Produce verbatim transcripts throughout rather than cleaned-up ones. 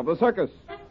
of the Circus.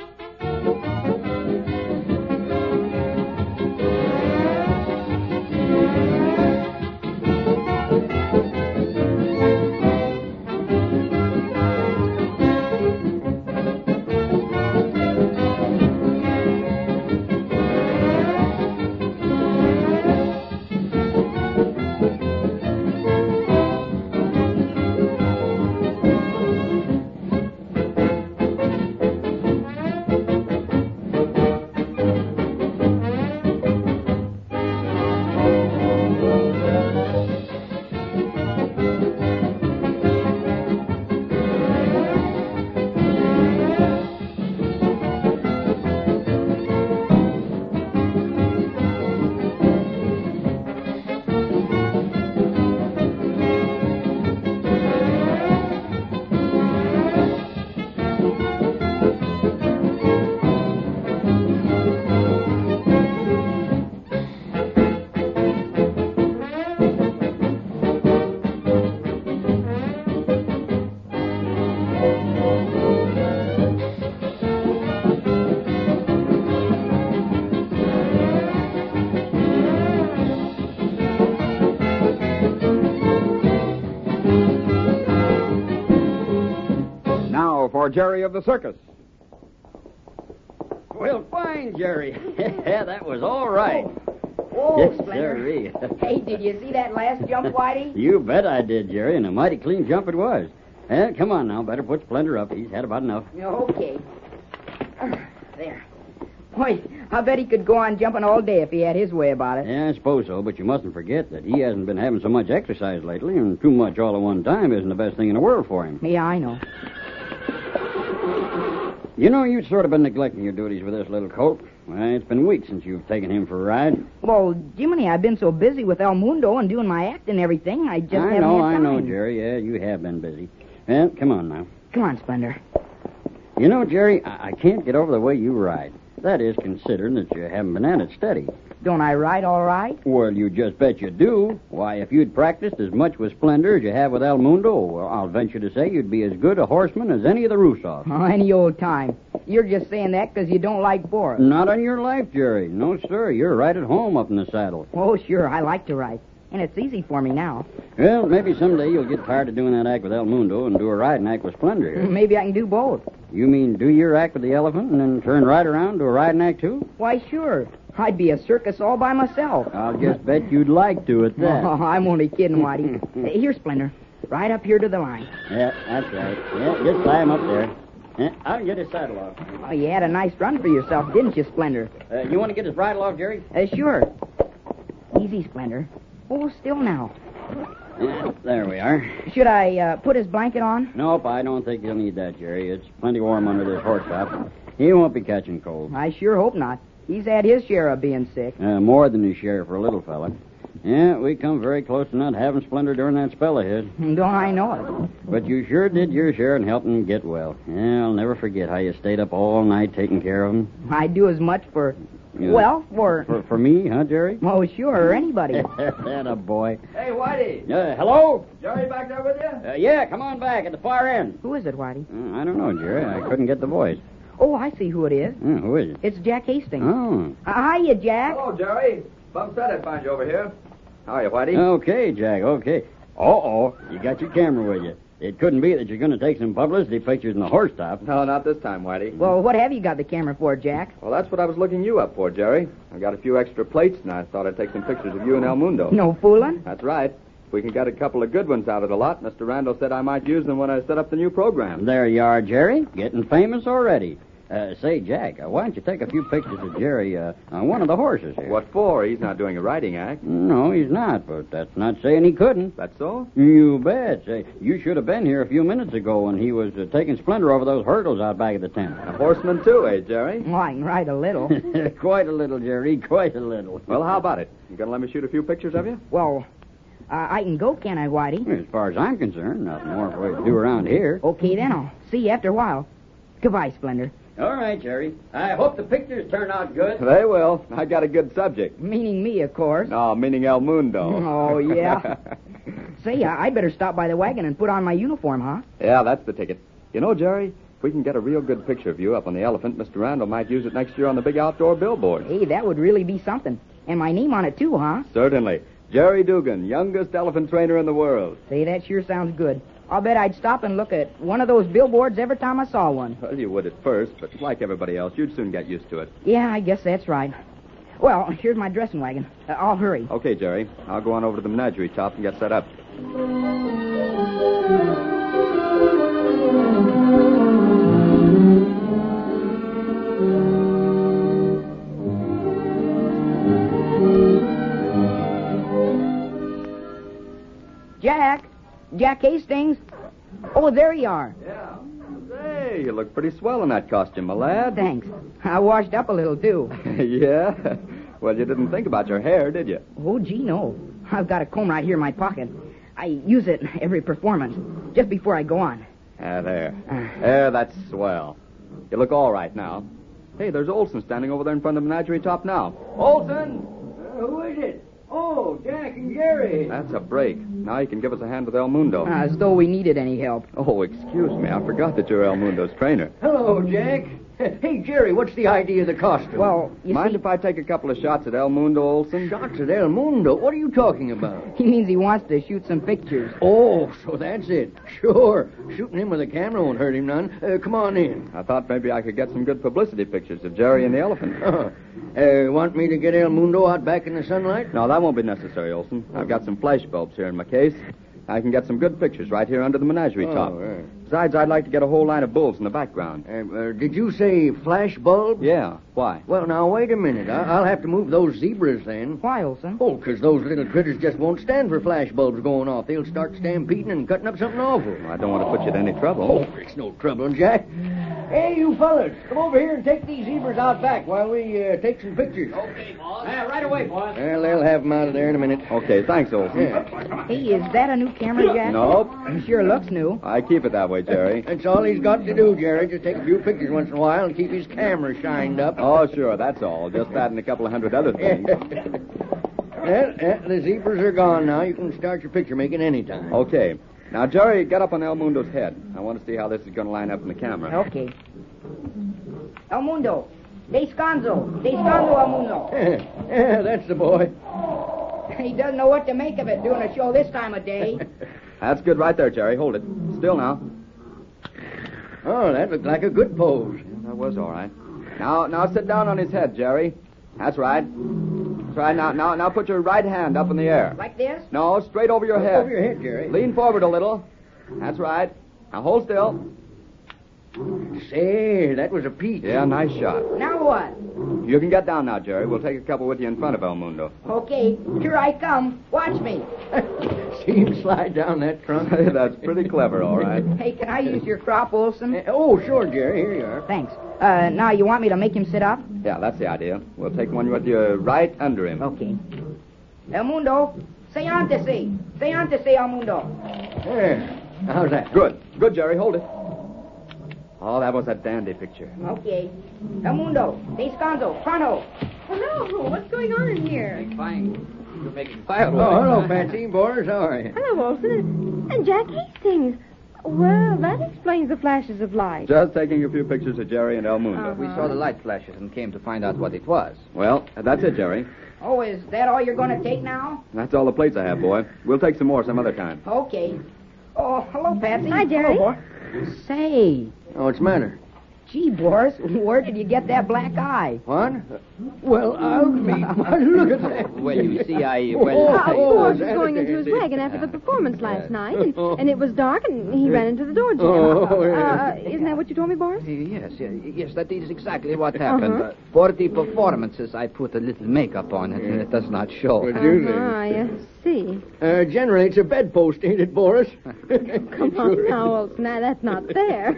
For Jerry of the Circus. Well, fine, Jerry. That was all right. Oh, oh yes, Splendor. Jerry. Hey, did you see that last jump, Whitey? You bet I did, Jerry, and a mighty clean jump it was. Eh, come on now, better put Splendor up. He's had about enough. Okay. There. Boy, I bet he could go on jumping all day if he had his way about it. Yeah, I suppose so, but you mustn't forget that he hasn't been having so much exercise lately, and too much all at one time isn't the best thing in the world for him. Yeah, I know. You know, you've sort of been neglecting your duties with this little colt. Well, it's been weeks since you've taken him for a ride. Well, Jiminy, I've been so busy with El Mundo and doing my act and everything, I just I haven't know, had time. I know, Jerry. Yeah, you have been busy. Well, come on now. Come on, Splendor. You know, Jerry, I, I can't get over the way you ride. That is, considering that you haven't been at it steady. Don't I ride all right? Well, you just bet you do. Why, if you'd practiced as much with Splendor as you have with El Mundo, well, I'll venture to say you'd be as good a horseman as any of the Russoffs. Oh, any old time. You're just saying that because you don't like Boris. Not on your life, Jerry. No, sir. You're right at home up in the saddle. Oh, sure. I like to ride. And it's easy for me now. Well, maybe someday you'll get tired of doing that act with El Mundo and do a riding act with Splendor here. Maybe I can do both. You mean do your act with the elephant and then turn right around to a riding act, too? Why, sure. I'd be a circus all by myself. I'll just bet you'd like to at that. Oh, I'm only kidding, Whitey. Hey, here, Splendor. Right up here to the line. Yeah, that's right. Yeah, just tie him up there. Yeah, I'll get his saddle off. Oh, you had a nice run for yourself, didn't you, Splendor? Uh, you want to get his bridle off, Jerry? Uh, sure. Easy, Splendor. Oh, still now. Yeah, there we are. Should I uh, put his blanket on? Nope, I don't think you'll need that, Jerry. It's plenty warm under this horse top. He won't be catching cold. I sure hope not. He's had his share of being sick. Uh, more than his share for a little fella. Yeah, we come very close to not having Splendor during that spell of his. Don't I know it? But you sure did your share in helping him get well. Yeah, I'll never forget how you stayed up all night taking care of him. I do as much for, Yeah. well, for... For, for me, huh, Jerry? Oh, sure, or anybody. That a boy. Hey, Whitey. Uh, hello? Jerry back there with you? Uh, yeah, come on back at the far end. Who is it, Whitey? Uh, I don't know, Jerry. I couldn't get the voice. Oh, I see who it is. Uh, who is it? It's Jack Hastings. Oh. Uh, hiya, Jack. Hello, Jerry. Bum said I'd find you over here. How are you, Whitey? Okay, Jack, okay. Uh-oh, you got your camera with you. It couldn't be that you're going to take some publicity pictures in the horse top. No, not this time, Whitey. Well, what have you got the camera for, Jack? Well, that's what I was looking you up for, Jerry. I got a few extra plates, and I thought I'd take some pictures of you and El Mundo. No fooling? That's right. If we can get a couple of good ones out of the lot, Mister Randall said I might use them when I set up the new program. There you are, Jerry. Getting famous already. Uh, say, Jack, uh, why don't you take a few pictures of Jerry uh, on one of the horses here? What for? He's not doing a riding act. No, he's not, but that's not saying he couldn't. That's so? You bet. Say, you should have been here a few minutes ago when he was uh, taking Splendor over those hurdles out back of the tent. A horseman, too, eh, Jerry? Well, I can ride a little. Quite a little, Jerry, quite a little. Well, how about it? You gonna let me shoot a few pictures of you? Well, uh, I can go, can I, Whitey? As far as I'm concerned, nothing more for you to do around here. Okay, then. I'll see you after a while. Goodbye, Splendor. All right, Jerry. I hope the pictures turn out good. They will. I got a good subject. Meaning me, of course. No, meaning El Mundo. Oh, yeah. Say, I- I'd better stop by the wagon and put on my uniform, huh? Yeah, that's the ticket. You know, Jerry, If we can get a real good picture of you up on the elephant, Mister Randall might use it next year on the big outdoor billboard. Hey, that would really be something. And my name on it, too, huh? Certainly. Jerry Dugan, youngest elephant trainer in the world. Say, that sure sounds good. I'll bet I'd stop and look at one of those billboards every time I saw one. Well, you would at first, but like everybody else, you'd soon get used to it. Yeah, I guess that's right. Well, here's my dressing wagon. Uh, I'll hurry. Okay, Jerry. I'll go on over to the menagerie top and get set up. Jack? Jack Hastings? Oh, there you are. Yeah. Hey, you look pretty swell in that costume, my lad. Thanks. I washed up a little, too. Yeah? Well, you didn't think about your hair, did you? Oh, gee, no. I've got a comb right here in my pocket. I use it every performance, just before I go on. Ah, there. There, that's swell. You look all right now. Hey, there's Olson standing over there in front of the menagerie top now. Olson! Uh, who is it? Oh, Jack and Jerry. That's a break. Now you can give us a hand with El Mundo. Uh, as though we needed any help. Oh, excuse me. I forgot that you're El Mundo's trainer. Hello, Jack. Hey, Jerry, what's the idea of the costume? Well, you Mind see... if I take a couple of shots at El Mundo, Olson? Shots at El Mundo? What are you talking about? He means he wants to shoot some pictures. Oh, so that's it. Sure. Shooting him with a camera won't hurt him none. Uh, come on in. I thought maybe I could get some good publicity pictures of Jerry and the elephant. Uh, uh, want me to get El Mundo out back in the sunlight? No, that won't be necessary, Olson. I've got some flash bulbs here in my case. I can get some good pictures right here under the menagerie Oh, top. right. Besides, I'd like to get a whole line of bulls in the background. Uh, uh, did you say flash bulb? Yeah, why? Well, now, wait a minute. I- I'll have to move those zebras then. Why, Olson? Oh, 'cause those little critters just won't stand for flash bulbs going off. They'll start stampeding and cutting up something awful. I don't want to put you to any trouble. Oh, it's no trouble, Jack. Hey, you fellas, come over here and take these zebras out back while we uh, take some pictures. Okay, boss. Yeah, right away, boss. Well, they'll have them out of there in a minute. Okay, thanks, Olson. Yeah. Hey, is that a new camera, Jack? Nope. It sure looks new. I keep it that way, Jerry. That's all he's got to do, Jerry. Just take a few pictures once in a while and keep his camera shined up. Oh, sure, that's all. Just that and a couple of hundred other things. Well, uh, the zebras are gone now. You can start your picture making anytime. Okay. Now, Jerry, get up on El Mundo's head. I want to see how this is going to line up in the camera. Okay. El Mundo. Descanso. Descanso, El Mundo. Yeah, that's the boy. He doesn't know what to make of it doing a show this time of day. That's good right there, Jerry. Hold it. Still now. Oh, that looked like a good pose. That was all right. Now, now sit down on his head, Jerry. That's right. That's right. Now, now, now put your right hand up in the air. Like this? No, straight over your head. Over your head, Jerry. Lean forward a little. That's right. Now hold still. Say, that was a peach. Yeah, nice shot. Now what? You can get down now, Jerry. We'll take a couple with you in front of El Mundo. Okay, here I come. Watch me. See him slide down that trunk? That's pretty clever, all right. Hey, can I use your crop, Olson? Uh, oh, sure, Jerry. Here you are. Thanks. Uh, now you want me to make him sit up? Yeah, that's the idea. We'll take one with you right under him. Okay. El Mundo, seántese. Seántese, El Mundo. There. How's that? Good. Good, Jerry. Hold it. Oh, that was a dandy picture. Okay. El Mundo, descanso, pronto. Hello, what's going on in here? Fine. You're making fireworks. Oh, hello, Patsy. Boris, how are you? Hello, Olson. And Jack Hastings. Well, that explains the flashes of light. Just taking a few pictures of Jerry and El Mundo. Uh-huh. We saw the light flashes and came to find out what it was. Well, that's it, Jerry. Oh, is that all you're going to take now? That's all the plates I have, boy. We'll take some more some other time. Okay. Oh, hello, Patsy. Hi, Jerry. Hello, boy. Say, Oh, what's the matter? gee, Boris, where did you get that black eye? What? Well, I'll be... Look at that. Well, you see, I... Oh, Well, Uh, I... Boris that was going is into his dandy. wagon after the performance last night, and, and it was dark, and he ran into the door jam. Oh, uh, yeah. uh, isn't that what you told me, Boris? Yes, yes, yes, that is exactly what happened. Uh-huh. Uh, for the performances, I put a little makeup on it, and it does not show. Would you? Uh-huh, I see. Uh, generally, it's a bedpost, ain't it, Boris? Come on now, Olson. Now, that's not fair.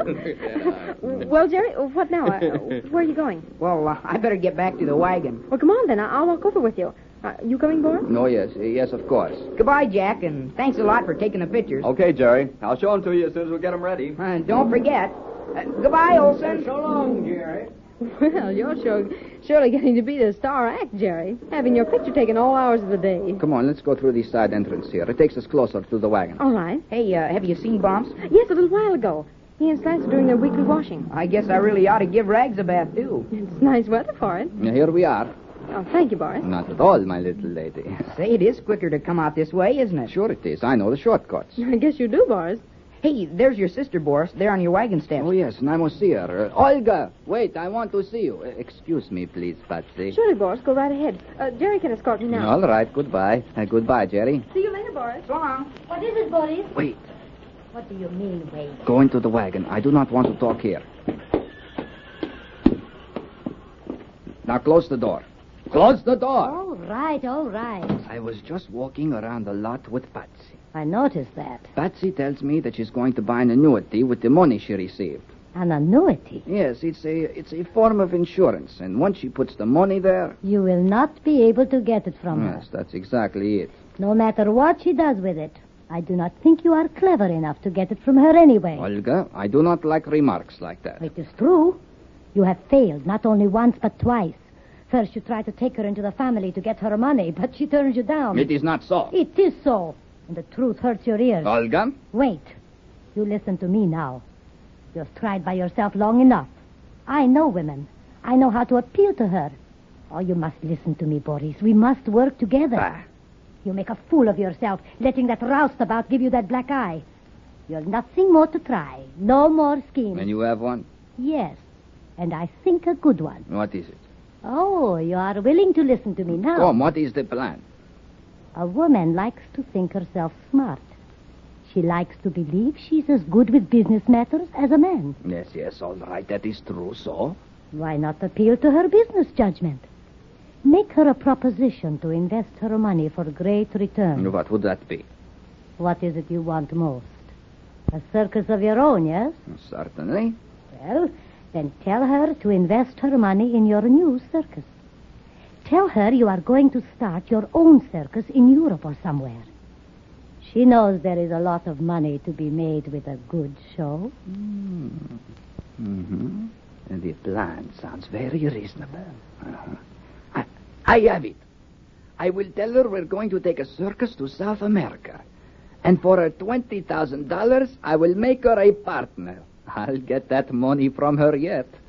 Well, Jerry, what now? Uh, where are you going? Well, uh, I better get back to the wagon. Well, come on, then. I- I'll walk over with you. Uh, you coming, Boris? No, yes, yes, of course. Goodbye, Jack, and thanks a lot for taking the pictures. Okay, Jerry. I'll show them to you as soon as we get them ready. Uh, don't forget. Uh, goodbye, Olson. So long, Jerry. Well, you're sure, surely getting to be the star act, Jerry. Having your picture taken all hours of the day. Come on, let's go through the side entrance here. It takes us closer to the wagon. All right. Hey, uh, have you seen Bumps? Yes, a little while ago. He and Slice are doing their weekly washing. I guess I really ought to give Rags a bath, too. It's nice weather for it. Here we are. Oh, thank you, Boris. Not at all, my little lady. Say, it is quicker to come out this way, isn't it? Sure it is. I know the shortcuts. I guess you do, Boris. Hey, there's your sister, Boris, there on your wagon steps. Oh, yes, and I must see her. Uh, Olga, wait, I want to see you. Uh, excuse me, please, Patsy. Surely, Boris. Go right ahead. Uh, Jerry can escort me now. All right, goodbye. Uh, goodbye, Jerry. See you later, Boris. So long. What is it, Boris? Wait, What do you mean, wait? go into the wagon. I do not want to talk here. Now close the door. Close the door. All right, all right. I was just walking around the lot with Patsy. I noticed that. Patsy tells me that she's going to buy an annuity with the money she received. An annuity. Yes, it's a it's a form of insurance, and once she puts the money there, You will not be able to get it from her. yes, that's exactly it. No matter what she does with it. I do not think you are clever enough to get it from her anyway. Olga, I do not like remarks like that. It is true. You have failed not only once but twice. First you tried to take her into the family to get her money, but she turns you down. It is not so. It is so. And the truth hurts your ears. Olga? Wait. You listen to me now. You've tried by yourself long enough. I know women. I know how to appeal to her. Oh, you must listen to me, Boris. We must work together. Ah. You make a fool of yourself, letting that roustabout give you that black eye. You've nothing more to try. No more schemes. And you have one? Yes. And I think a good one. What is it? Oh, you are willing to listen to me now. Come, what is the plan? A woman likes to think herself smart. She likes to believe she's as good with business matters as a man. Yes, yes, all right, that is true, so? Why not appeal to her business judgment? Make her a proposition to invest her money for great return. What would that be? What is it you want most? A circus of your own, yes? Certainly. Well, then tell her to invest her money in your new circus. Tell her you are going to start your own circus in Europe or somewhere. She knows there is a lot of money to be made with a good show. Mm. Mm-hmm. And the plan sounds very reasonable. Uh-huh. I, I have it. I will tell her we're going to take a circus to South America. And for her twenty thousand dollars, I will make her a partner. I'll get that money from her yet.